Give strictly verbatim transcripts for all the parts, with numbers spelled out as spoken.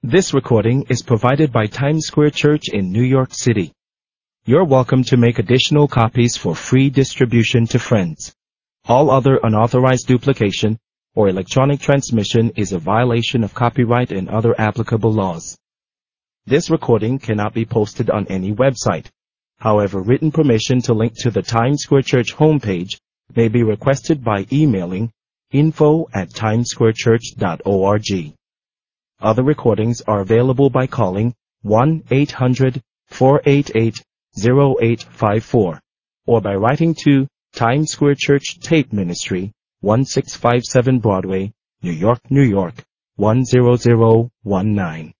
This recording is provided by Times Square Church in New York City. You're welcome to make additional copies for free distribution to friends. All other unauthorized duplication or electronic transmission is a violation of copyright and other applicable laws. This recording cannot be posted on any website. However, written permission to link to the Times Square Church homepage may be requested by emailing info at timessquarechurch dot org. Other recordings are available by calling one eight hundred four eight eight zero eight five four or by writing to Times Square Church Tape Ministry, one six five seven Broadway, New York, New York, one zero zero one nine.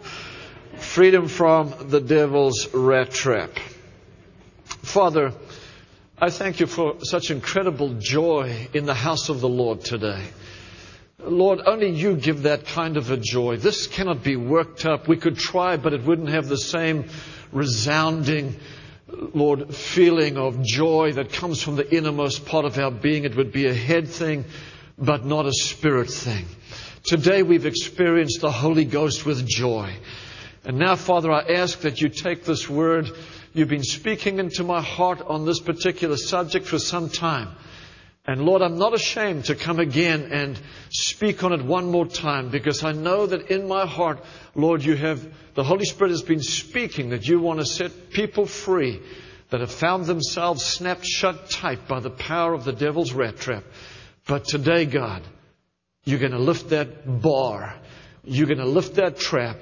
Freedom from the devil's rat trap. Father, I thank you for such incredible joy in the house of the Lord today. Lord, only you give that kind of a joy. This cannot be worked up. We could try, but it wouldn't have the same resounding, Lord, feeling of joy that comes from the innermost part of our being. It would be a head thing, but not a spirit thing. Today we've experienced the Holy Ghost with joy. And now, Father, I ask that you take this word. You've been speaking into my heart on this particular subject for some time. And Lord, I'm not ashamed to come again and speak on it one more time, because I know that in my heart, Lord, you have, the Holy Spirit has been speaking that you want to set people free that have found themselves snapped shut tight by the power of the devil's rat trap. But today, God, you're going to lift that bar. You're going to lift that trap.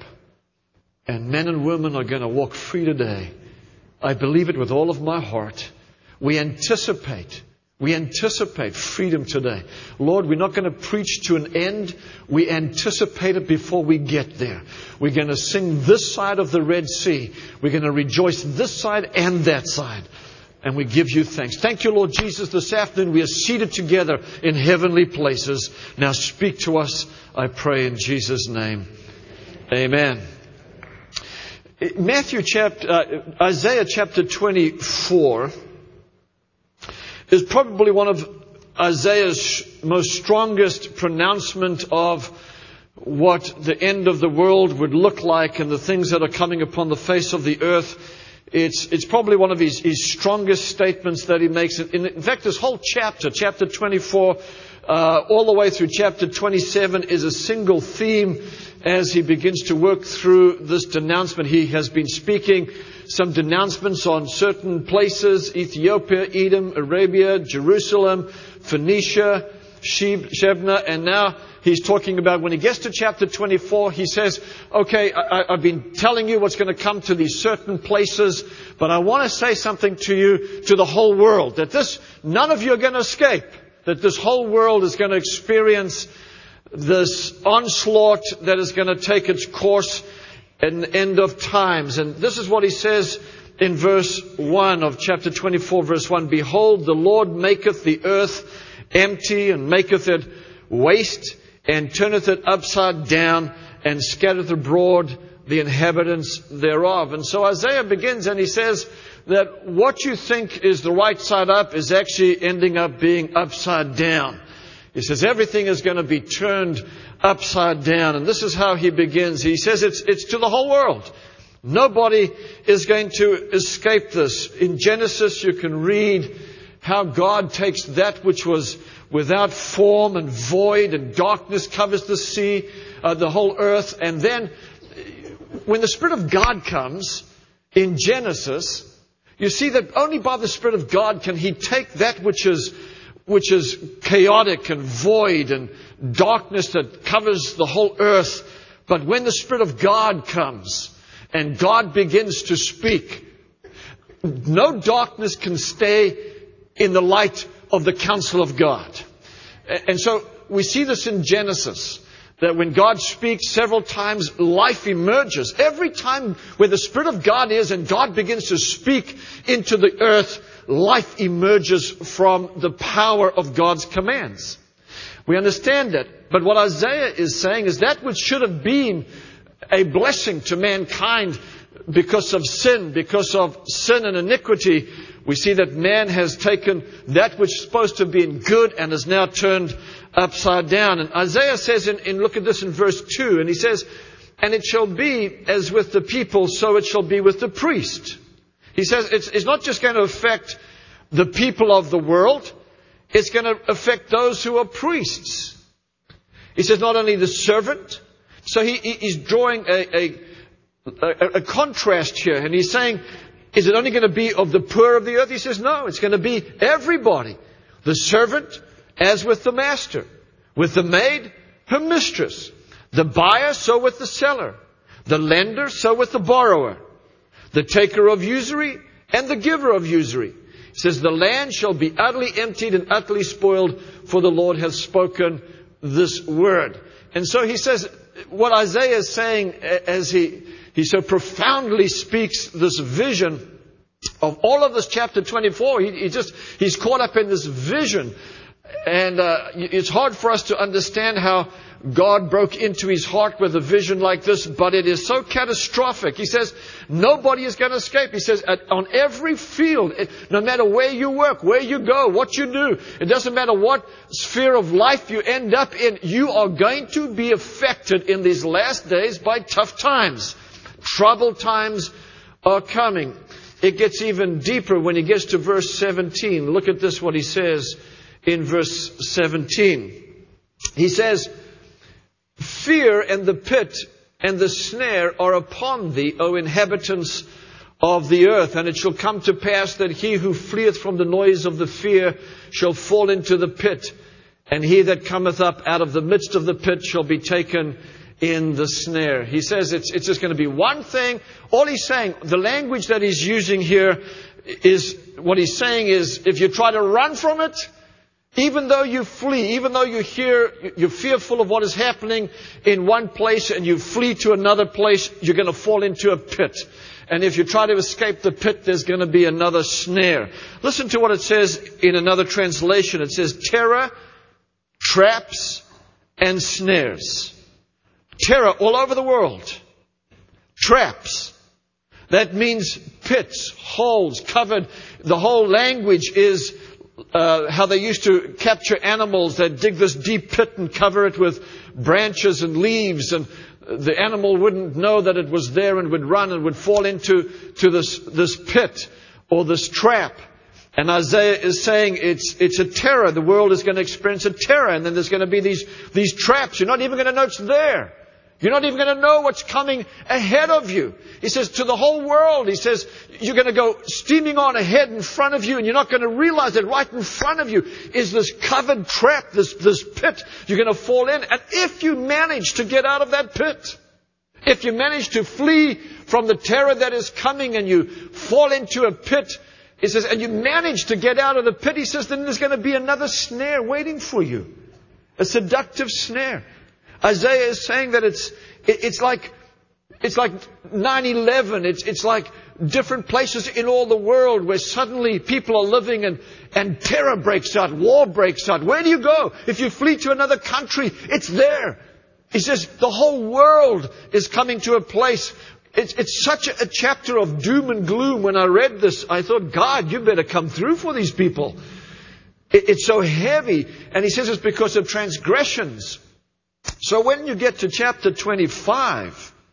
And men and women are going to walk free today. I believe it with all of my heart. We anticipate We anticipate freedom today. Lord, we're not going to preach to an end. We anticipate it before we get there. We're going to sing this side of the Red Sea. We're going to rejoice this side and that side. And we give you thanks. Thank you, Lord Jesus. This afternoon we are seated together in heavenly places. Now speak to us, I pray in Jesus' name. Amen. Matthew chapter, uh, Isaiah chapter twenty-four is probably one of Isaiah's most strongest pronouncement of what the end of the world would look like and the things that are coming upon the face of the earth. It's, it's probably one of his, his strongest statements that he makes. In, in fact, this whole chapter, chapter twenty-four, uh, all the way through chapter twenty-seven is a single theme as he begins to work through this denouncement. He has been speaking some denouncements on certain places: Ethiopia, Edom, Arabia, Jerusalem, Phoenicia, Shebna, and now he's talking about, when he gets to chapter twenty-four, he says, okay, I, I've been telling you what's going to come to these certain places, but I want to say something to you, to the whole world, that this, none of you are going to escape, that this whole world is going to experience this onslaught that is going to take its course at the end of times. And this is what he says in verse one of chapter twenty-four, verse one. Behold, the Lord maketh the earth empty, and maketh it waste, and turneth it upside down, and scattereth abroad the inhabitants thereof. And so Isaiah begins and he says that what you think is the right side up is actually ending up being upside down. He says everything is going to be turned upside down. And this is how he begins. He says it's, it's to the whole world. Nobody is going to escape this. In Genesis, you can read how God takes that which was without form and void, and darkness covers the sea, uh, the whole earth. And then when the Spirit of God comes in Genesis, you see that only by the Spirit of God can He take that which is which is chaotic and void and darkness that covers the whole earth. But when the Spirit of God comes and God begins to speak, no darkness can stay in the light of the counsel of God. And so we see this in Genesis, that when God speaks several times, life emerges. Every time where the Spirit of God is and God begins to speak into the earth, life emerges from the power of God's commands. We understand that. But what Isaiah is saying is that which should have been a blessing to mankind because of sin, because of sin and iniquity, we see that man has taken that which is supposed to have been good and has now turned upside down. And Isaiah says, in, in look at this in verse two, and he says, and it shall be as with the people, so it shall be with the priest. He says it's, it's not just going to affect the people of the world. It's going to affect those who are priests. He says not only the servant. So he, he's drawing a, a, a, a contrast here. And he's saying, is it only going to be of the poor of the earth? He says, no, it's going to be everybody. The servant as with the master. With the maid, her mistress. The buyer, so with the seller. The lender, so with the borrower. The taker of usury and the giver of usury. He says, the land shall be utterly emptied and utterly spoiled, for the Lord has spoken this word. And so he says, what Isaiah is saying as he, he so profoundly speaks this vision of all of this chapter twenty-four, he, he just, he's caught up in this vision. And uh, it's hard for us to understand how God broke into his heart with a vision like this, but it is so catastrophic. He says, nobody is going to escape. He says, on every field, no matter where you work, where you go, what you do, it doesn't matter what sphere of life you end up in, you are going to be affected in these last days by tough times. Troubled times are coming. It gets even deeper when he gets to verse seventeen. Look at this, what he says in verse seventeen. He says, fear and the pit and the snare are upon thee, O inhabitants of the earth. And it shall come to pass that he who fleeth from the noise of the fear shall fall into the pit. And he that cometh up out of the midst of the pit shall be taken in the snare. He says it's, it's just going to be one thing. All he's saying, the language that he's using here is, what he's saying is, if you try to run from it, even though you flee, even though you hear, you're fearful of what is happening in one place and you flee to another place, you're going to fall into a pit. And if you try to escape the pit, there's going to be another snare. Listen to what it says in another translation. It says terror, traps, and snares. Terror all over the world. Traps. That means pits, holes, covered. The whole language is Uh, how they used to capture animals. They'd dig this deep pit and cover it with branches and leaves, and the animal wouldn't know that it was there and would run and would fall into to this this pit or this trap. And Isaiah is saying it's it's a terror. The world is going to experience a terror, and then there's going to be these these traps. You're not even going to know it's there. You're not even going to know what's coming ahead of you. He says to the whole world, he says, you're going to go steaming on ahead in front of you, and you're not going to realize that right in front of you is this covered trap, this, this pit you're going to fall in. And if you manage to get out of that pit, if you manage to flee from the terror that is coming and you fall into a pit, he says, and you manage to get out of the pit, he says, then there's going to be another snare waiting for you. A seductive snare. Isaiah is saying that it's it, it's like it's like nine eleven. It's it's like different places in all the world where suddenly people are living and and terror breaks out, war breaks out. Where do you go if you flee to another country? It's there. He says the whole world is coming to a place. It's it's such a, a chapter of doom and gloom. When I read this, I thought, God, you better come through for these people. It, it's so heavy, and he says it's because of transgressions. So when you get to chapter twenty-five,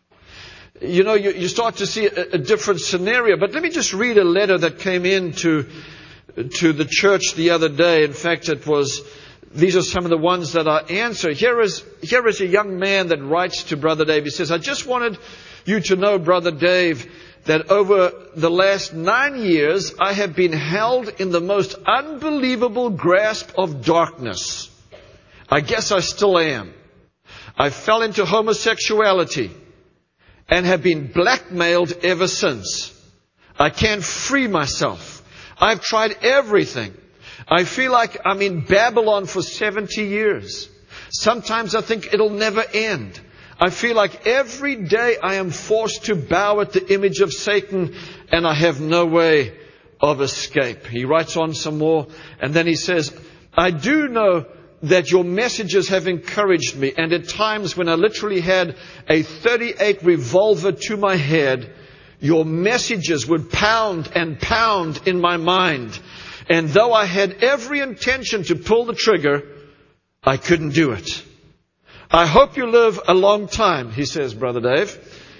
you know, you, you start to see a, a different scenario. But let me just read a letter that came in to, to the church the other day. In fact, it was, these are some of the ones that I answered. Here is, here is a young man that writes to Brother Dave. He says, I just wanted you to know, Brother Dave, that over the last nine years, I have been held in the most unbelievable grasp of darkness. I guess I still am. I fell into homosexuality and have been blackmailed ever since. I can't free myself. I've tried everything. I feel like I'm in Babylon for seventy years. Sometimes I think it'll never end. I feel like every day I am forced to bow at the image of Satan, and I have no way of escape. He writes on some more, and then he says, I do know that your messages have encouraged me. And at times when I literally had a thirty-eight revolver to my head, your messages would pound and pound in my mind. And though I had every intention to pull the trigger, I couldn't do it. I hope you live a long time, he says, Brother Dave.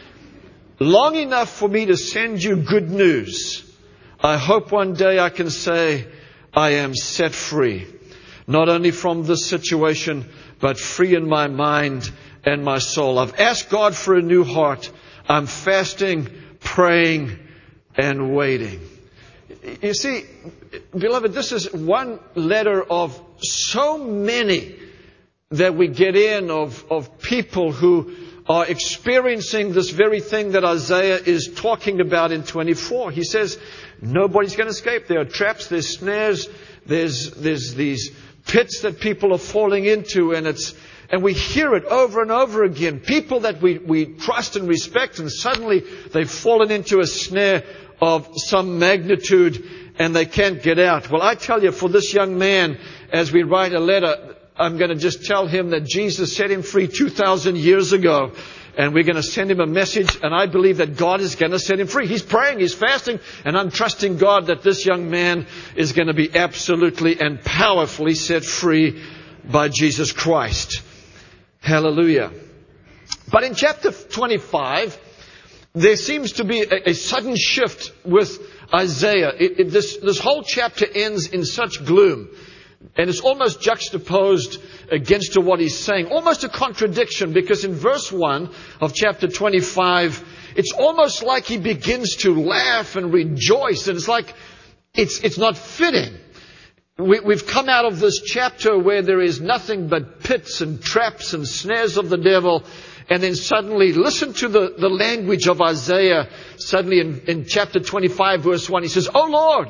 Long enough for me to send you good news. I hope one day I can say I am set free. Not only from this situation, but free in my mind and my soul. I've asked God for a new heart. I'm fasting, praying, and waiting. You see, beloved, this is one letter of so many that we get in of, of people who are experiencing this very thing that Isaiah is talking about in twenty-four. He says, nobody's going to escape. There are traps, there's snares, there's, there's these pits that people are falling into, and it's, and we hear it over and over again. People that we, we trust and respect, and suddenly they've fallen into a snare of some magnitude and they can't get out. Well, I tell you, for this young man, as we write a letter, I'm going to just tell him that Jesus set him free two thousand years ago. And we're going to send him a message, and I believe that God is going to set him free. He's praying, he's fasting, and I'm trusting God that this young man is going to be absolutely and powerfully set free by Jesus Christ. Hallelujah. But in chapter twenty-five, there seems to be a, a sudden shift with Isaiah. It, it, this, this whole chapter ends in such gloom. And it's almost juxtaposed against to what he's saying. Almost a contradiction, because in verse one of chapter twenty-five, it's almost like he begins to laugh and rejoice. And it's like it's it's not fitting. We, we've come out of this chapter where there is nothing but pits and traps and snares of the devil. And then suddenly, listen to the, the language of Isaiah. Suddenly in, in chapter twenty-five, verse one, he says, "O Lord,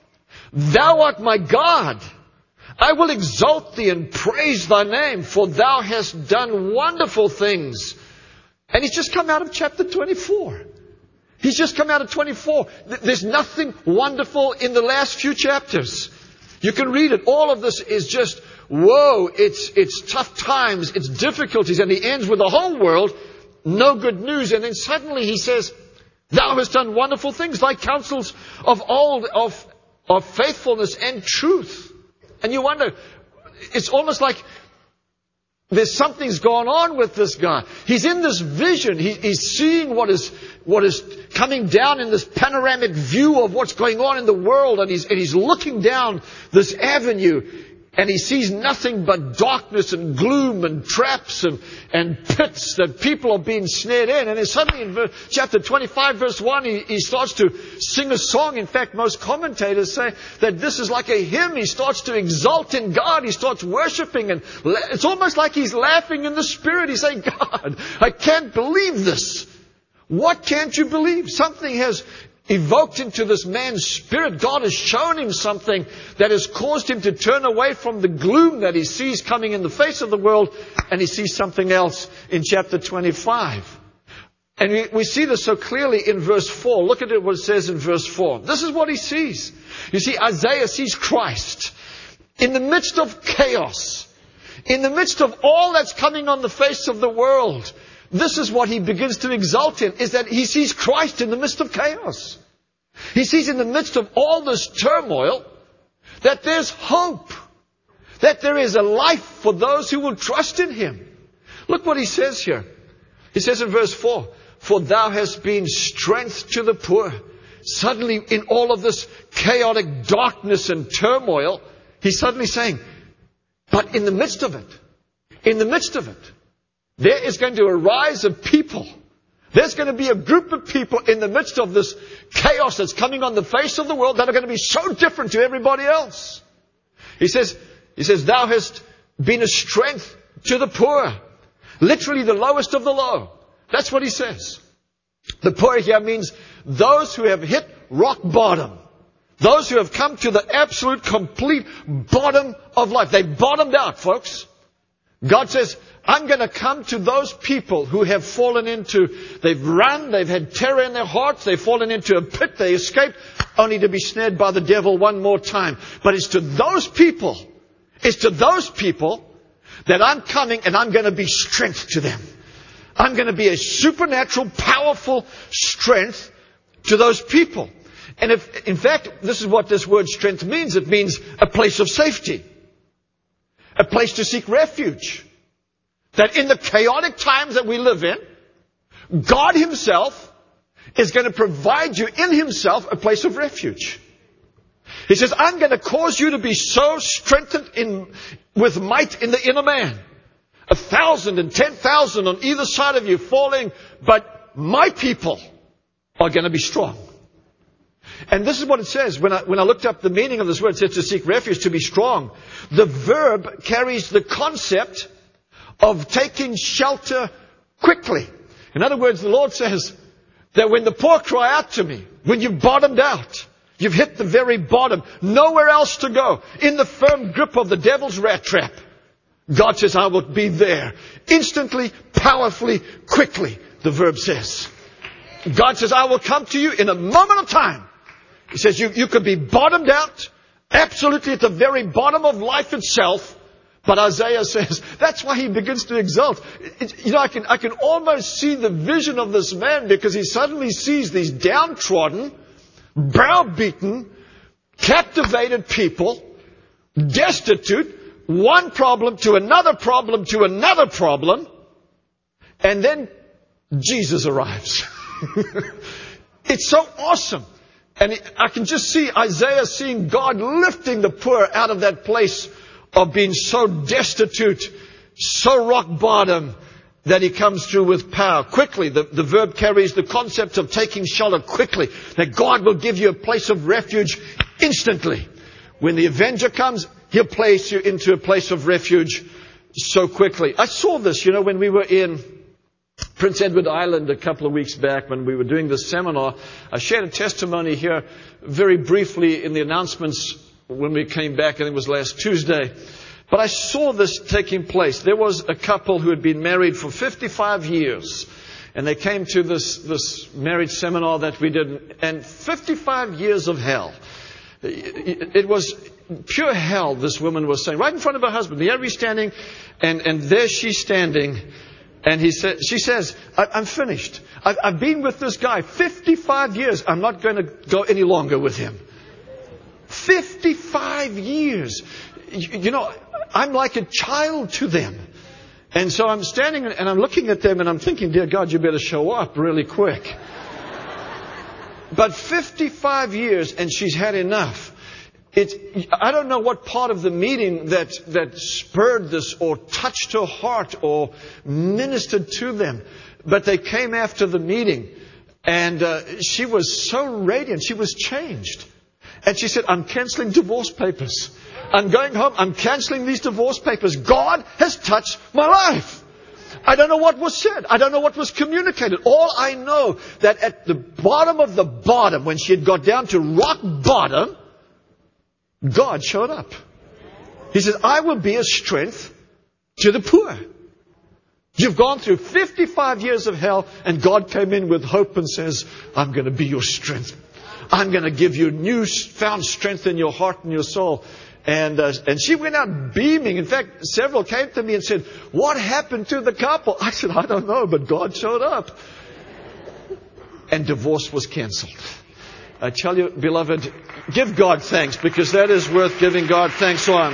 thou art my God. I will exalt thee and praise thy name, for thou hast done wonderful things." And he's just come out of chapter twenty-four. He's just come out of twenty-four. There's nothing wonderful in the last few chapters. You can read it. All of this is just, whoa, it's, it's tough times, it's difficulties. And he ends with the whole world, no good news. And then suddenly he says, thou hast done wonderful things, like counsels of old, of, of faithfulness and truth. And you wonder, it's almost like there's something's going on with this guy. He's in this vision. He, he's seeing what is what is coming down in this panoramic view of what's going on in the world. And he's, and he's looking down this avenue. And he sees nothing but darkness and gloom and traps and, and pits that people are being snared in. And then suddenly in verse, chapter twenty-five, verse one, he, he starts to sing a song. In fact, most commentators say that this is like a hymn. He starts to exalt in God. He starts worshiping. And it's almost like he's laughing in the spirit. He's saying, God, I can't believe this. What can't you believe? Something has evoked into this man's spirit. God has shown him something that has caused him to turn away from the gloom that he sees coming in the face of the world, and he sees something else in chapter twenty-five. And we, we see this so clearly in verse four. Look at it, what it says in verse four. This is what he sees. You see, Isaiah sees Christ in the midst of chaos, in the midst of all that's coming on the face of the world. This is what he begins to exult in, is that he sees Christ in the midst of chaos. He sees in the midst of all this turmoil that there's hope, that there is a life for those who will trust in him. Look what he says here. He says in verse four, for thou hast been strength to the poor. Suddenly in all of this chaotic darkness and turmoil, he's suddenly saying, but in the midst of it, in the midst of it, there is going to arise a people. There's going to be a group of people in the midst of this chaos that's coming on the face of the world that are going to be so different to everybody else. He says, he says, thou hast been a strength to the poor. Literally the lowest of the low. That's what he says. The poor here means those who have hit rock bottom. Those who have come to the absolute, complete bottom of life. They bottomed out, folks. God says, I'm going to come to those people who have fallen into, they've run, they've had terror in their hearts, they've fallen into a pit, they escaped, only to be snared by the devil one more time. But it's to those people, it's to those people that I'm coming, and I'm going to be strength to them. I'm going to be a supernatural, powerful strength to those people. And if, in fact, this is what this word strength means. It means a place of safety. A place to seek refuge. that in the chaotic times that we live in, God Himself is going to provide you in Himself a place of refuge. He says, I'm going to cause you to be so strengthened in, with might in the inner man. A thousand and ten thousand on either side of you falling, but my people are going to be strong. And this is what it says. When I, when I looked up the meaning of this word, it says to seek refuge, to be strong. The verb carries the concept of taking shelter quickly. In other words, the Lord says that when the poor cry out to me, when you've bottomed out, you've hit the very bottom, nowhere else to go, in the firm grip of the devil's rat trap, God says, I will be there. Instantly, powerfully, quickly, the verb says. God says, I will come to you in a moment of time. He says, you, you could be bottomed out, absolutely at the very bottom of life itself. But Isaiah says, that's why he begins to exult. It, you know, I can, I can almost see the vision of this man, because he suddenly sees these downtrodden, browbeaten, captivated people, destitute, one problem to another problem to another problem, and then Jesus arrives. It's so awesome. And I can just see Isaiah seeing God lifting the poor out of that place of being so destitute, so rock bottom, that He comes through with power. Quickly, the, the verb carries the concept of taking shelter quickly. That God will give you a place of refuge instantly. When the avenger comes, He'll place you into a place of refuge so quickly. I saw this, you know, when we were in Prince Edward Island a couple of weeks back when we were doing this seminar. I shared a testimony here very briefly in the announcements when we came back, and it was last Tuesday. But I saw this taking place. There was a couple who had been married for fifty-five years. And they came to this, this marriage seminar that we did. And fifty-five years of hell. It was pure hell, this woman was saying, right in front of her husband. There he's standing, and, and there she's standing. And he said, she says, I, I'm finished. I've, I've been with this guy fifty-five years. I'm not going to go any longer with him. fifty-five years. You, you know, I'm like a child to them. And so I'm standing and I'm looking at them and I'm thinking, dear God, you better show up really quick. But fifty-five years and she's had enough. It, I don't know what part of the meeting that, that spurred this or touched her heart or ministered to them. But they came after the meeting and uh, she was so radiant. She was changed. And she said, I'm canceling divorce papers. I'm going home. I'm canceling these divorce papers. God has touched my life. I don't know what was said. I don't know what was communicated. All I know that at the bottom of the bottom, when she had got down to rock bottom, God showed up. He says, I will be a strength to the poor. You've gone through fifty-five years of hell, and God came in with hope and says, I'm going to be your strength. I'm going to give you new found strength in your heart and your soul. And uh, and she went out beaming. In fact, several came to me and said, what happened to the couple? I said, I don't know, but God showed up. And divorce was canceled. I tell you, beloved, give God thanks, because that is worth giving God thanks on.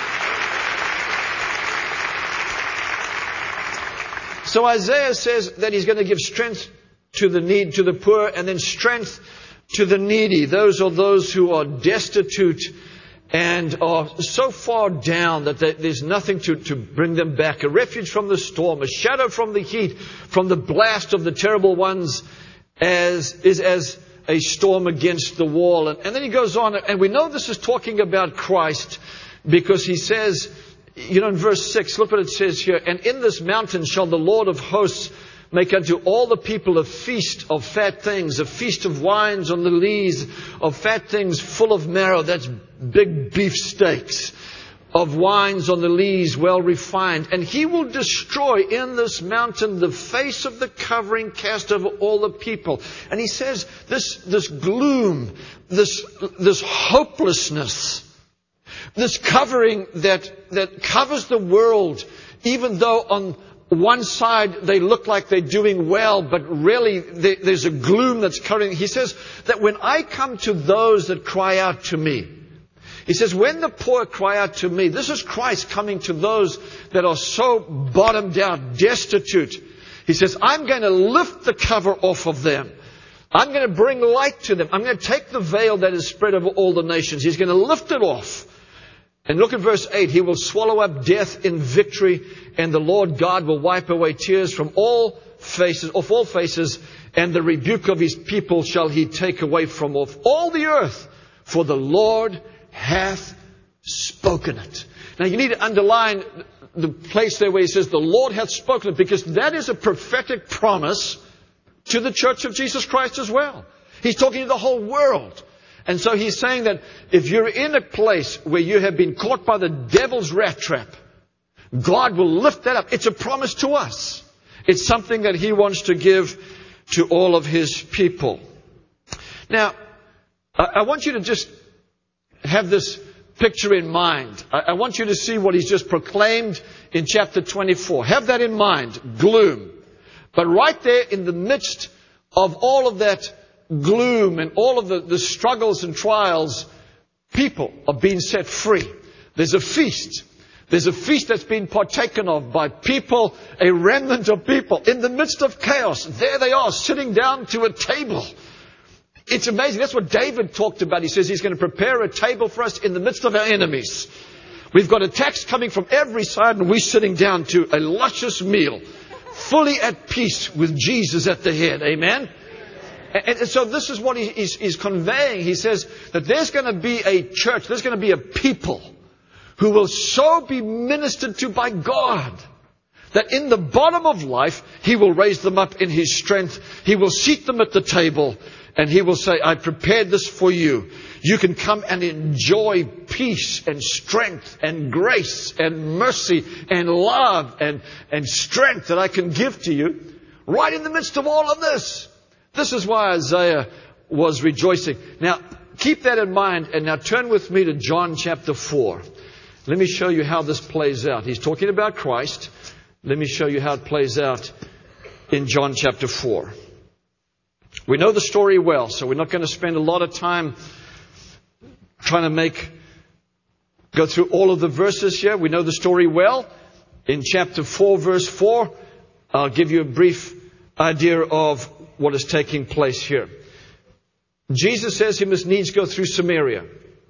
So Isaiah says that he's going to give strength to the need, to the poor, and then strength to the needy. Those are those who are destitute and are so far down that there's nothing to, to bring them back. A refuge from the storm, a shadow from the heat, from the blast of the terrible ones, as is as a storm against the wall. And, and then he goes on, and we know this is talking about Christ, because he says, you know, in verse six, look what it says here. And in this mountain shall the Lord of hosts make unto all the people a feast of fat things, a feast of wines on the lees, of fat things full of marrow. That's big beef steaks. Of wines on the lees, well refined. And he will destroy in this mountain the face of the covering cast over all the people. And he says this, this gloom, this, this hopelessness, this covering that, that covers the world, even though on one side they look like they're doing well, but really they, there's a gloom that's covering. He says that when I come to those that cry out to me, He says, when the poor cry out to me, this is Christ coming to those that are so bottomed out, destitute. He says, I'm going to lift the cover off of them. I'm going to bring light to them. I'm going to take the veil that is spread over all the nations. He's going to lift it off. And look at verse eight. He will swallow up death in victory, and the Lord God will wipe away tears from all faces, off all faces, and the rebuke of his people shall he take away from off all the earth, for the Lord hath spoken it. Now you need to underline the place there where he says the Lord hath spoken it, because that is a prophetic promise to the church of Jesus Christ as well. He's talking to the whole world. And so he's saying that if you're in a place where you have been caught by the devil's rat trap, God will lift that up. It's a promise to us. It's something that he wants to give to all of his people. Now, I want you to just have this picture in mind. I want you to see what he's just proclaimed in chapter twenty-four. Have that in mind. Gloom. But right there in the midst of all of that gloom and all of the, the struggles and trials, people are being set free. There's a feast. There's a feast that's been partaken of by people, a remnant of people in the midst of chaos. There they are, sitting down to a table. It's amazing. That's what David talked about. He says he's going to prepare a table for us in the midst of our enemies. We've got attacks coming from every side, and we're sitting down to a luscious meal, fully at peace with Jesus at the head. Amen? And, and so this is what he, he's, he's conveying. He says that there's going to be a church, there's going to be a people who will so be ministered to by God that in the bottom of life, he will raise them up in his strength. He will seat them at the table, and he will say, I prepared this for you. You can come and enjoy peace and strength and grace and mercy and love and, and strength that I can give to you right in the midst of all of this. This is why Isaiah was rejoicing. Now, keep that in mind, and now turn with me to John chapter four. Let me show you how this plays out. He's talking about Christ. Let me show you how it plays out in John chapter four. We know the story well, so we're not going to spend a lot of time trying to make, go through all of the verses here. We know the story well. In chapter four, verse four, I'll give you a brief idea of what is taking place here. Jesus says he must needs go through Samaria.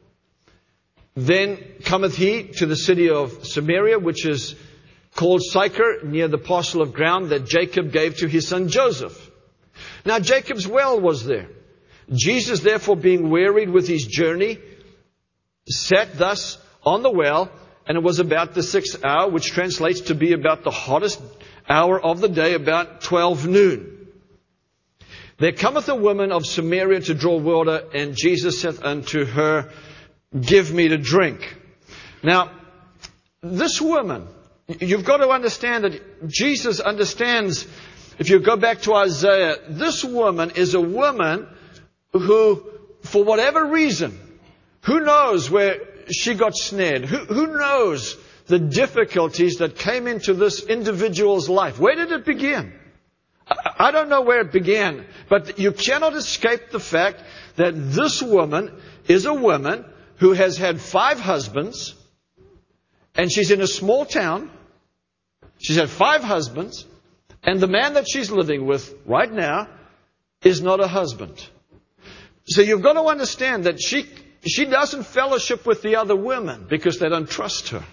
Then cometh he to the city of Samaria, which is called Sychar, near the parcel of ground that Jacob gave to his son Joseph. Now Jacob's well was there. Jesus, therefore, being wearied with his journey, sat thus on the well, and it was about the sixth hour, which translates to be about the hottest hour of the day, about twelve noon. There cometh a woman of Samaria to draw water, and Jesus saith unto her, give me to drink. Now, this woman, you've got to understand that Jesus understands, if you go back to Isaiah, this woman is a woman who, for whatever reason, who knows where she got snared? Who, who knows the difficulties that came into this individual's life? Where did it begin? I don't know where it began, but you cannot escape the fact that this woman is a woman who has had five husbands, and she's in a small town. She's had five husbands, and the man that she's living with right now is not a husband. So you've got to understand that she she doesn't fellowship with the other women because they don't trust her.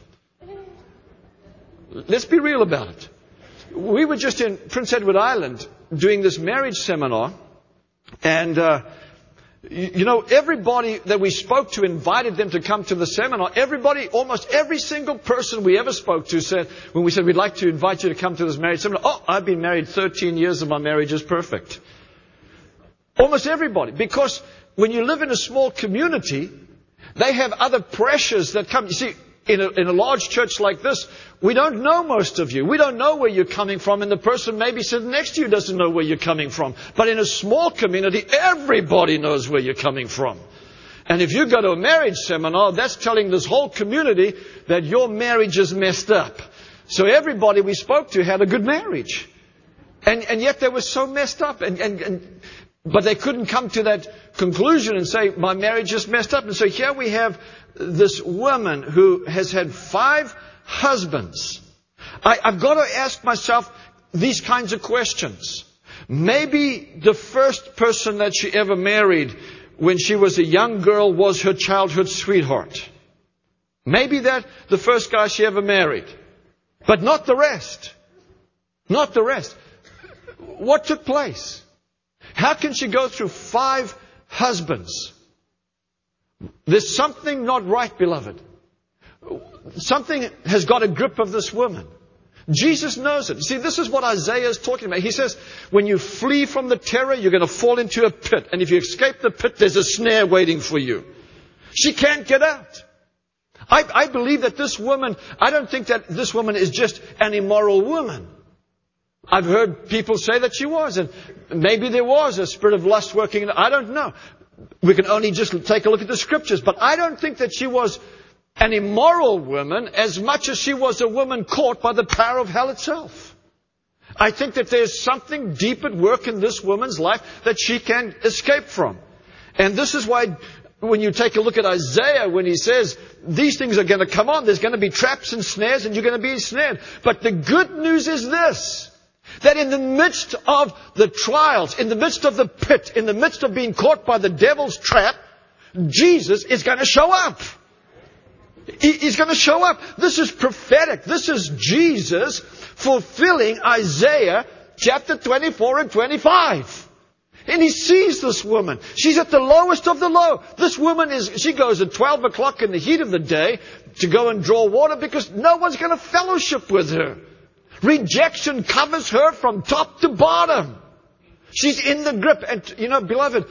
Let's be real about it. We were just in Prince Edward Island doing this marriage seminar, and uh, you, you know, everybody that we spoke to invited them to come to the seminar. Everybody, almost every single person we ever spoke to said, when we said, we'd like to invite you to come to this marriage seminar, oh, I've been married thirteen years and my marriage is perfect. Almost everybody. Because when you live in a small community, they have other pressures that come. You see, in a, in a large church like this, we don't know most of you. We don't know where you're coming from, and the person maybe sitting next to you doesn't know where you're coming from. But in a small community, everybody knows where you're coming from. And if you go to a marriage seminar, that's telling this whole community that your marriage is messed up. So everybody we spoke to had a good marriage. And, and yet they were so messed up. And, and, and, but they couldn't come to that conclusion and say, my marriage is messed up. And so here we have this woman who has had five husbands, I, I've got to ask myself these kinds of questions. Maybe the first person that she ever married when she was a young girl was her childhood sweetheart. Maybe that the first guy she ever married. But not the rest. Not the rest. What took place? How can she go through five husbands? There's something not right, beloved. Something has got a grip of this woman. Jesus knows it. See, this is what Isaiah is talking about. He says, when you flee from the terror, you're going to fall into a pit. And if you escape the pit, there's a snare waiting for you. She can't get out. I, I believe that this woman, I don't think that this woman is just an immoral woman. I've heard people say that she was. And maybe there was a spirit of lust working. I don't know. We can only just take a look at the scriptures. But I don't think that she was an immoral woman as much as she was a woman caught by the power of hell itself. I think that there's something deep at work in this woman's life that she can escape from. And this is why when you take a look at Isaiah, when he says these things are going to come on, there's going to be traps and snares and you're going to be ensnared. But the good news is this, that in the midst of the trials, in the midst of the pit, in the midst of being caught by the devil's trap, Jesus is going to show up. He's going to show up. This is prophetic. This is Jesus fulfilling Isaiah chapter twenty-four and twenty-five. And he sees this woman. She's at the lowest of the low. This woman is, she goes at twelve o'clock in the heat of the day to go and draw water because no one's going to fellowship with her. Rejection covers her from top to bottom. She's in the grip. And, you know, beloved,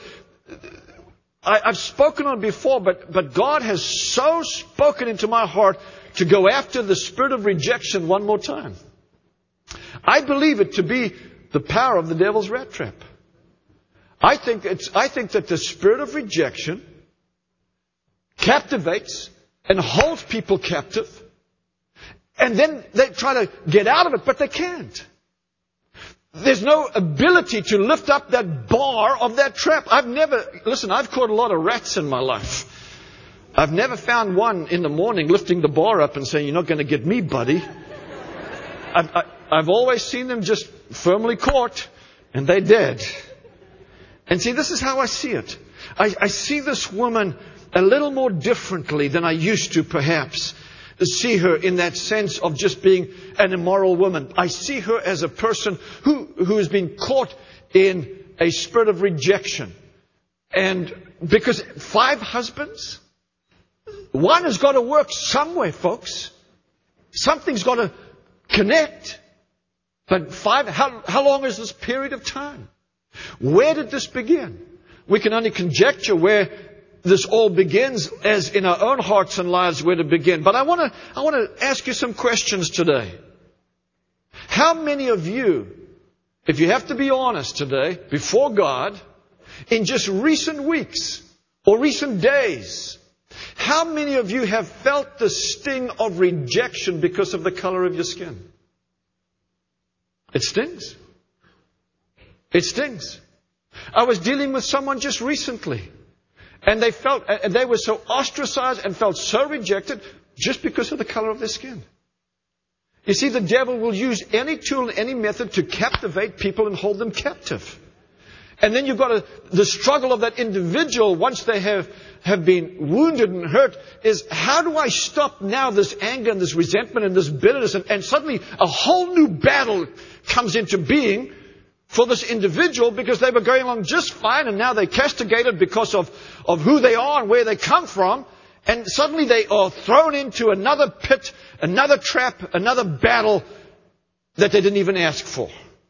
I, I've spoken on it before, but, but God has so spoken into my heart to go after the spirit of rejection one more time. I believe it to be the power of the devil's rat trap. I think it's, I think that the spirit of rejection captivates and holds people captive. And then they try to get out of it, but they can't. There's no ability to lift up that bar of that trap. I've never, listen, I've caught a lot of rats in my life. I've never found one in the morning lifting the bar up and saying, you're not going to get me, buddy. I've, I, I've always seen them just firmly caught and they're dead. And see, this is how I see it. I, I see this woman a little more differently than I used to, perhaps. See her in that sense of just being an immoral woman. I see her as a person who, who has been caught in a spirit of rejection. And because five husbands, one has got to work somewhere, folks. Something's got to connect. But five, how, how long is this period of time? Where did this begin? We can only conjecture where this all begins, as in our own hearts and lives where to begin. But I want to, I want to ask you some questions today. How many of you, if you have to be honest today, before God, in just recent weeks or recent days, how many of you have felt the sting of rejection because of the color of your skin? It stings. It stings. I was dealing with someone just recently. And they felt, and they were so ostracized and felt so rejected just because of the color of their skin. You see, the devil will use any tool, any method to captivate people and hold them captive. And then you've got a, the struggle of that individual once they have, have been wounded and hurt is, how do I stop now this anger and this resentment and this bitterness? And, and suddenly a whole new battle comes into being for this individual, because they were going along just fine and now they're castigated because of, of who they are and where they come from. And suddenly they are thrown into another pit, another trap, another battle that they didn't even ask for.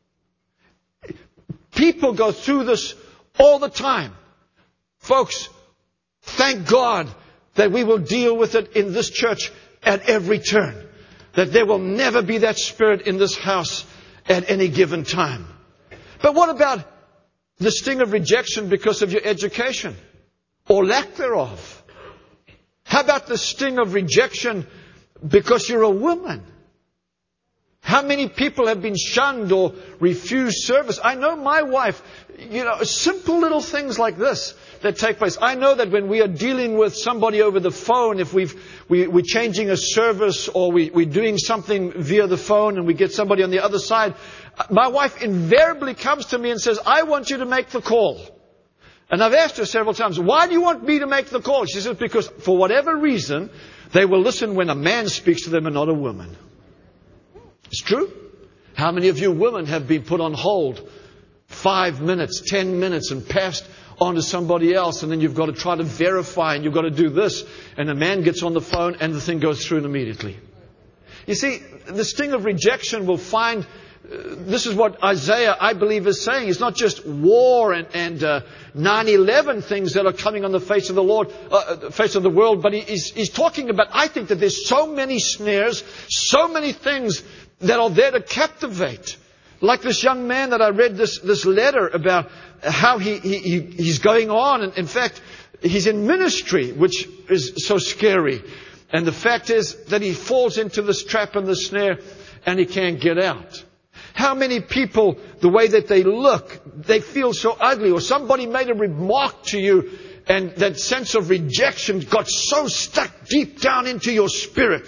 People go through this all the time. Folks, thank God that we will deal with it in this church at every turn. That there will never be that spirit in this house at any given time. But what about the sting of rejection because of your education or lack thereof? How about the sting of rejection because you're a woman? How many people have been shunned or refused service? I know my wife, you know, simple little things like this that take place. I know that when we are dealing with somebody over the phone, if we've, we, we're changing a service or we, we're doing something via the phone and we get somebody on the other side, my wife invariably comes to me and says, I want you to make the call. And I've asked her several times, why do you want me to make the call? She says, because for whatever reason, they will listen when a man speaks to them and not a woman. It's true. How many of you women have been put on hold five minutes, ten minutes and passed on to somebody else, and then you've got to try to verify and you've got to do this, and a man gets on the phone and the thing goes through immediately. You see, the sting of rejection will find, uh, this is what Isaiah, I believe, is saying. It's not just war and, and uh, nine eleven things that are coming on the face of the Lord, uh, face of the world, but he, he's, he's talking about, I think that there's so many snares, so many things that are there to captivate. Like this young man that I read this, this letter about how he, he, he's going on. And in fact, he's in ministry, which is so scary. And the fact is that he falls into this trap and the snare and he can't get out. How many people, the way that they look, they feel so ugly, or somebody made a remark to you and that sense of rejection got so stuck deep down into your spirit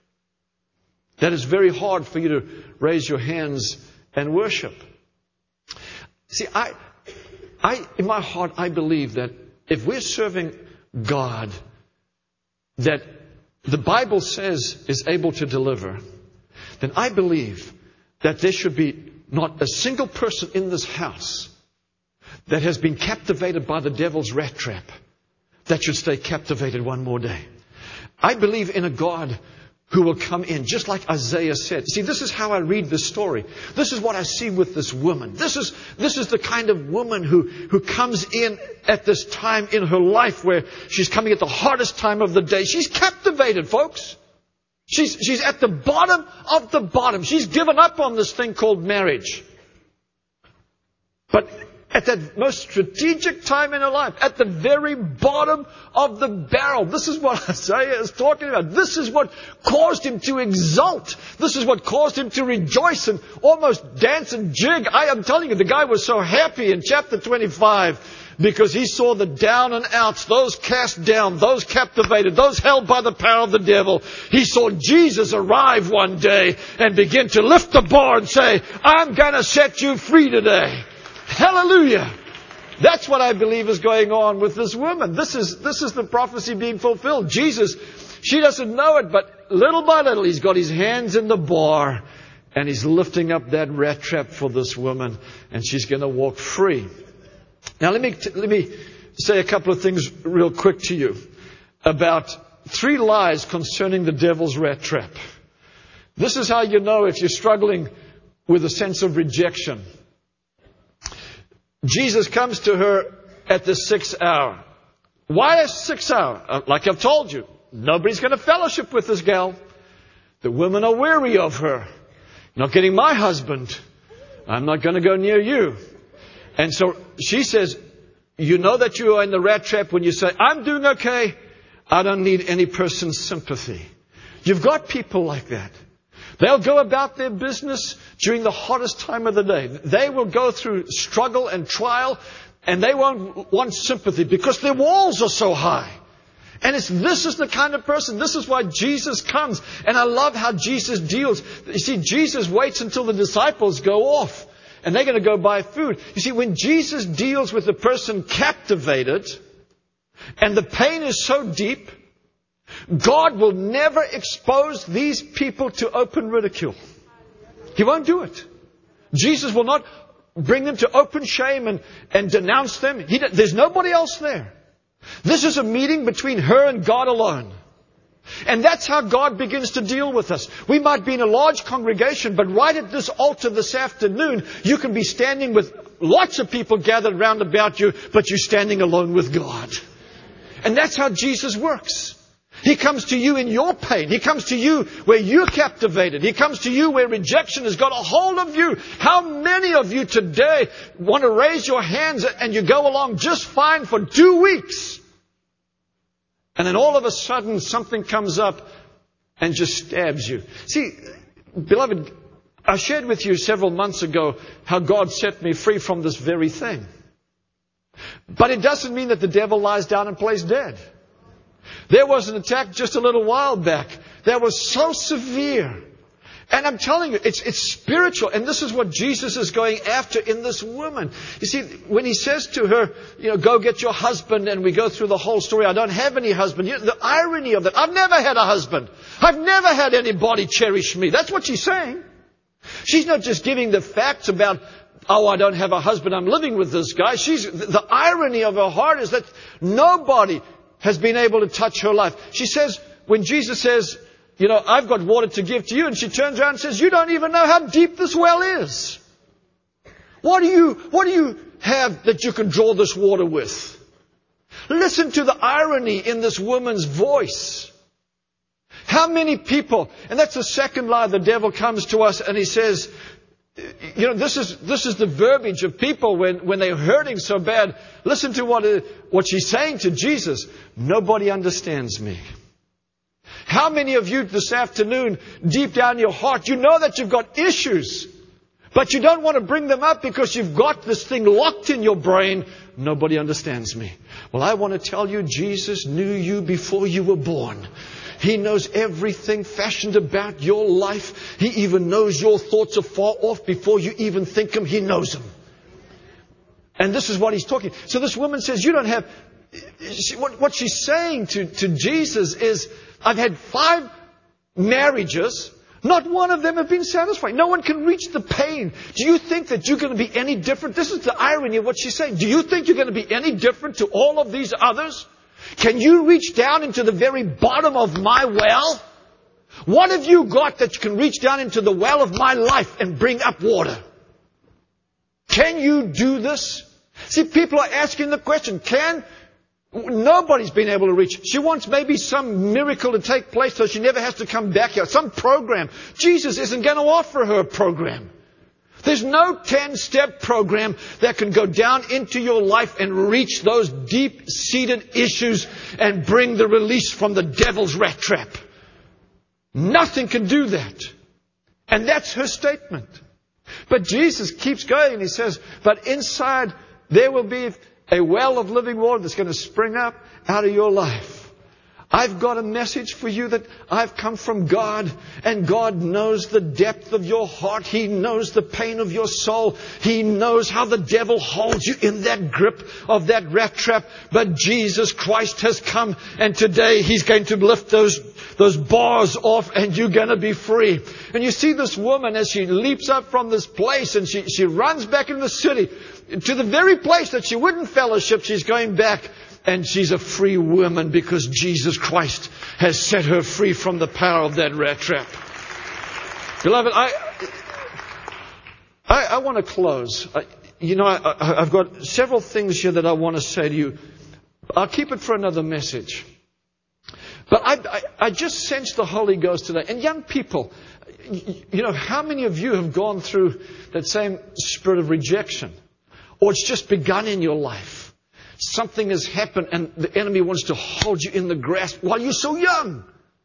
that it's very hard for you to raise your hands and worship. See, I, I, in my heart, I believe that if we're serving God, that the Bible says is able to deliver, then I believe that there should be not a single person in this house that has been captivated by the devil's rat trap that should stay captivated one more day. I believe in a God who will come in, just like Isaiah said. See, this is how I read this story. This is what I see with this woman. This is, this is the kind of woman who, who comes in at this time in her life where she's coming at the hardest time of the day. She's captivated, folks. She's, she's at the bottom of the bottom. She's given up on this thing called marriage. But at that most strategic time in her life, at the very bottom of the barrel. This is what Isaiah is talking about. This is what caused him to exult. This is what caused him to rejoice and almost dance and jig. I am telling you, the guy was so happy in chapter twenty-five because he saw the down and outs, those cast down, those captivated, those held by the power of the devil. He saw Jesus arrive one day and begin to lift the bar and say, I'm going to set you free today. Hallelujah. That's what I believe is going on with this woman. This is, this is the prophecy being fulfilled. Jesus, she doesn't know it, but little by little he's got his hands in the bar and he's lifting up that rat trap for this woman and she's going to walk free. Now let me, let me say a couple of things real quick to you about three lies concerning the devil's rat trap. This is how you know if you're struggling with a sense of rejection. Jesus comes to her at the sixth hour. Why a sixth hour? Uh, like I've told you, nobody's going to fellowship with this gal. The women are weary of her. Not getting my husband. I'm not going to go near you. And so she says, you know that you are in the rat trap when you say, I'm doing okay. I don't need any person's sympathy. You've got people like that. They'll go about their business during the hottest time of the day. They will go through struggle and trial, and they won't want sympathy because their walls are so high. And it's, this is the kind of person, this is why Jesus comes. And I love how Jesus deals. You see, Jesus waits until the disciples go off, and they're going to go buy food. You see, when Jesus deals with the person captivated, and the pain is so deep, God will never expose these people to open ridicule. He won't do it. Jesus will not bring them to open shame and, and denounce them. He, there's nobody else there. This is a meeting between her and God alone. And that's how God begins to deal with us. We might be in a large congregation, but right at this altar this afternoon, you can be standing with lots of people gathered round about you, but you're standing alone with God. And that's how Jesus works. He comes to you in your pain. He comes to you where you're captivated. He comes to you where rejection has got a hold of you. How many of you today want to raise your hands and you go along just fine for two weeks? And then all of a sudden something comes up and just stabs you. See, beloved, I shared with you several months ago how God set me free from this very thing. But it doesn't mean that the devil lies down and plays dead. There was an attack just a little while back that was so severe. And I'm telling you, it's, it's spiritual. And this is what Jesus is going after in this woman. You see, when he says to her, you know, go get your husband, and we go through the whole story, I don't have any husband. You know, the irony of that, I've never had a husband. I've never had anybody cherish me. That's what she's saying. She's not just giving the facts about, oh, I don't have a husband, I'm living with this guy. She's, the irony of her heart is that nobody has been able to touch her life. She says, when Jesus says, you know, I've got water to give to you, and she turns around and says, you don't even know how deep this well is. What do you, what do you have that you can draw this water with? Listen to the irony in this woman's voice. How many people, and that's the second lie, the devil comes to us and he says, you know, this is, this is the verbiage of people when, when they're hurting so bad. Listen to what, what she's saying to Jesus. Nobody understands me. How many of you this afternoon, deep down in your heart, you know that you've got issues, but you don't want to bring them up because you've got this thing locked in your brain. Nobody understands me. Well, I want to tell you, Jesus knew you before you were born. He knows everything fashioned about your life. He even knows your thoughts are far off before you even think them. He knows them. And this is what he's talking. So this woman says, you don't have... What, what she's saying to, to Jesus is, I've had five marriages. Not one of them have been satisfying. No one can reach the pain. Do you think that you're going to be any different? This is the irony of what she's saying. Do you think you're going to be any different to all of these others? Can you reach down into the very bottom of my well? What have you got that you can reach down into the well of my life and bring up water? Can you do this? See, people are asking the question, can... Nobody's been able to reach. She wants maybe some miracle to take place so she never has to come back here. Some program. Jesus isn't going to offer her a program. There's no ten-step program that can go down into your life and reach those deep-seated issues and bring the release from the devil's rat trap. Nothing can do that. And that's her statement. But Jesus keeps going and he says, but inside there will be a well of living water that's going to spring up out of your life. I've got a message for you that I've come from God, and God knows the depth of your heart. He knows the pain of your soul. He knows how the devil holds you in that grip of that rat trap. But Jesus Christ has come, and today He's going to lift those, those bars off, and you're going to be free. And you see this woman as she leaps up from this place, and she, she runs back into the city to the very place that she wouldn't fellowship. She's going back. And she's a free woman because Jesus Christ has set her free from the power of that rat trap. Beloved, I I, I want to close. I, you know, I, I've got several things here that I want to say to you. I'll keep it for another message. But I, I, I just sense the Holy Ghost today. And young people, you know, how many of you have gone through that same spirit of rejection? Or it's just begun in your life. Something has happened and the enemy wants to hold you in the grasp while you're so young.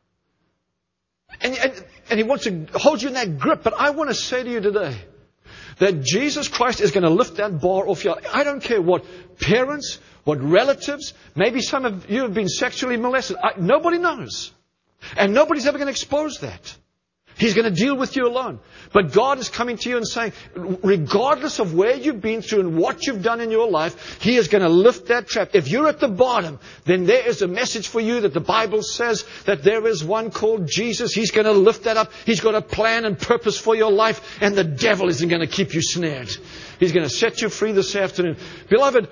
And, and, and he wants to hold you in that grip. But I want to say to you today that Jesus Christ is going to lift that bar off your life. I don't care what parents, what relatives, maybe some of you have been sexually molested. I, nobody knows. And nobody's ever going to expose that. He's going to deal with you alone. But God is coming to you and saying, regardless of where you've been through and what you've done in your life, He is going to lift that trap. If you're at the bottom, then there is a message for you that the Bible says that there is one called Jesus. He's going to lift that up. He's got a plan and purpose for your life, and the devil isn't going to keep you snared. He's going to set you free this afternoon. Beloved,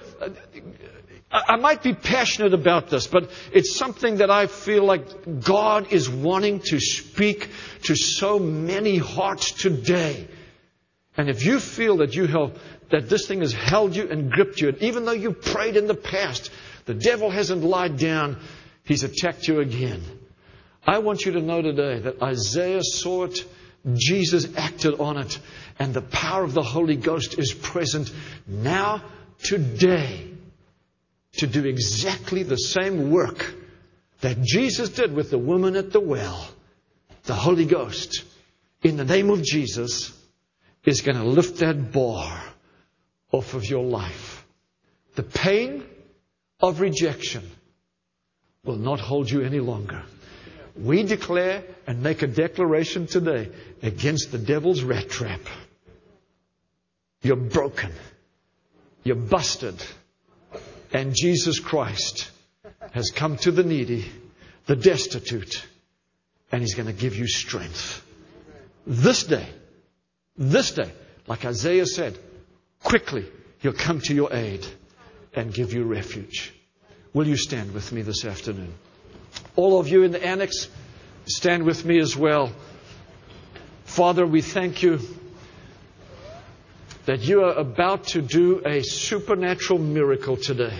I might be passionate about this, but it's something that I feel like God is wanting to speak to so many hearts today. And if you feel that you have, that this thing has held you and gripped you, and even though you prayed in the past, the devil hasn't lied down, he's attacked you again. I want you to know today that Isaiah saw it, Jesus acted on it, and the power of the Holy Ghost is present now, today, to do exactly the same work that Jesus did with the woman at the well. The Holy Ghost in the name of Jesus, is going to lift that bar off of your life. The pain of rejection will not hold you any longer. We declare and make a declaration today against the devil's rat trap. You're broken. You're busted. And Jesus Christ has come to the needy, the destitute, and He's going to give you strength. This day, this day, like Isaiah said, quickly He'll come to your aid and give you refuge. Will you stand with me this afternoon? All of you in the annex, stand with me as well. Father, we thank You that You are about to do a supernatural miracle today.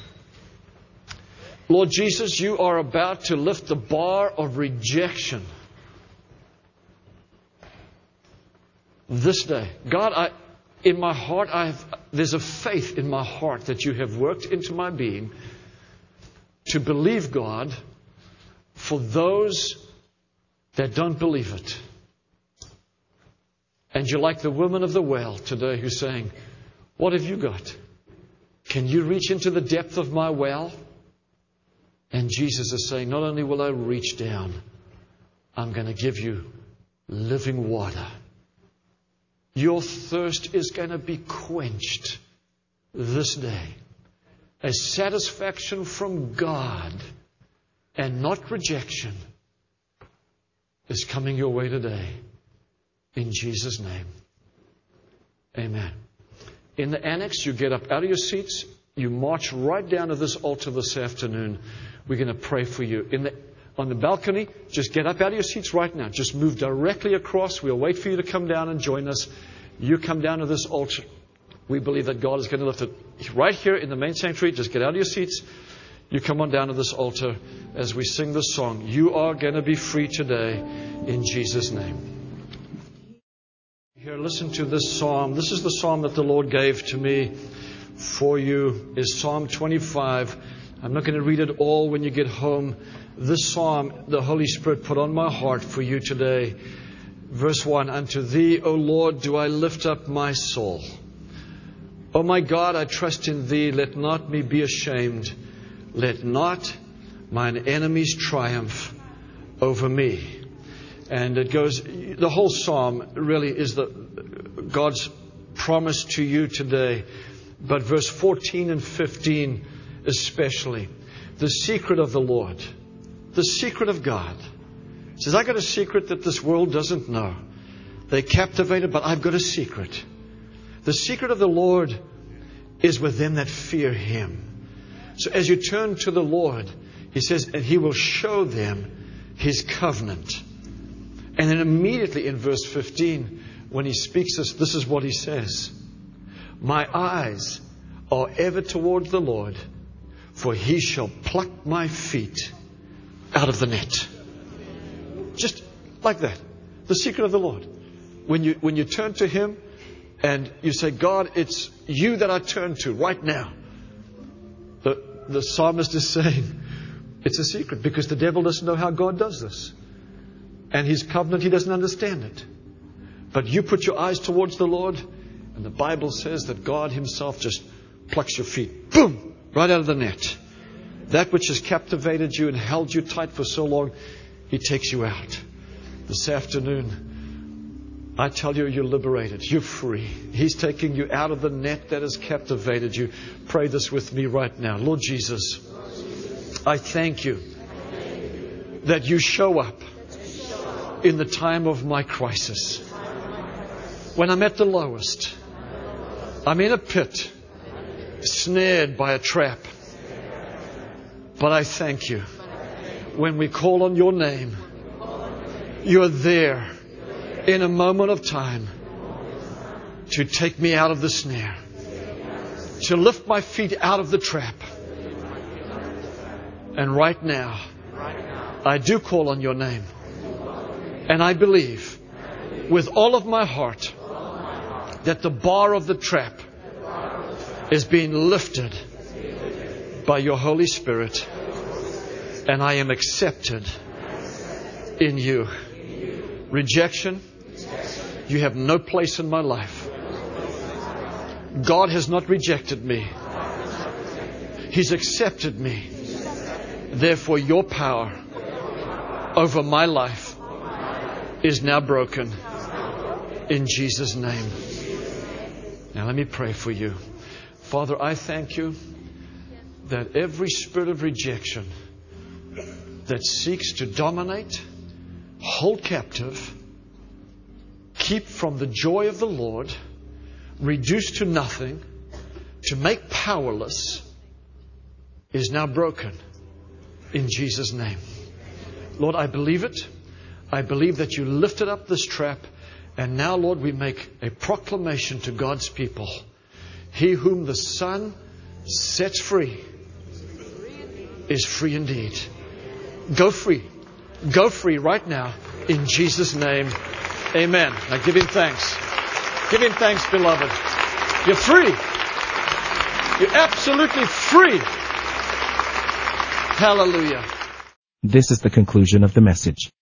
Lord Jesus, You are about to lift the bar of rejection this day. God, I, in my heart, I have, there's a faith in my heart that You have worked into my being to believe, God, for those that don't believe it. And You're like the woman of the well today who's saying, what have you got? Can you reach into the depth of my well? And Jesus is saying, not only will I reach down, I'm going to give you living water. Your thirst is going to be quenched this day. A satisfaction from God and not rejection is coming your way today. In Jesus' name. Amen. In the annex, you get up out of your seats. You march right down to this altar this afternoon. We're going to pray for you. In the, on the balcony, just get up out of your seats right now. Just move directly across. We'll wait for you to come down and join us. You come down to this altar. We believe that God is going to lift it right here in the main sanctuary. Just get out of your seats. You come on down to this altar as we sing this song. You are going to be free today in Jesus' name. Here, listen to this psalm. This is the psalm that the Lord gave to me for you. Is Psalm twenty-five. I'm not going to read it all when you get home. This psalm, the Holy Spirit put on my heart for you today. Verse one, unto Thee, O Lord, do I lift up my soul. O my God, I trust in Thee. Let not me be ashamed. Let not mine enemies triumph over me. And it goes, the whole psalm really is the God's promise to you today. But verse fourteen and fifteen especially. The secret of the Lord. The secret of God. He says, I got a secret that this world doesn't know. They captivated, but I've got a secret. The secret of the Lord is with them that fear Him. So as you turn to the Lord, He says, and He will show them His covenant. And then immediately in verse fifteen, when He speaks this, this is what He says. My eyes are ever toward the Lord, for He shall pluck my feet out of the net. Just like that. The secret of the Lord. When you, when you turn to Him and you say, God, it's You that I turn to right now. The, the psalmist is saying, it's a secret because the devil doesn't know how God does this. And His covenant, he doesn't understand it. But you put your eyes towards the Lord, and the Bible says that God Himself just plucks your feet, boom, right out of the net. That which has captivated you and held you tight for so long, He takes you out. This afternoon, I tell you, you're liberated. You're free. He's taking you out of the net that has captivated you. Pray this with me right now. Lord Jesus, I thank You that You show up in the time of my crisis. When I'm at the lowest, I'm in a pit, snared by a trap. But I thank You. When we call on Your name, You're there in a moment of time to take me out of the snare, to lift my feet out of the trap. And right now, I do call on Your name. And I believe with all of my heart that the bar of the trap is being lifted by Your Holy Spirit. And I am accepted in You. Rejection You have no place in my life. God has not rejected me. He's accepted me. Therefore, your power over my life is now broken in Jesus' name. Now let me pray for you. Father, I thank you that every spirit of rejection that seeks to dominate, hold captive, keep from the joy of the Lord, reduce to nothing, to make powerless, is now broken in Jesus' name. Lord, I believe it. I believe that you lifted up this trap. And now, Lord, we make a proclamation to God's people. He whom the Son sets free is free indeed. Go free. Go free right now in Jesus' name. Amen. Now give Him thanks. Give Him thanks, beloved. You're free. You're absolutely free. Hallelujah. This is the conclusion of the message.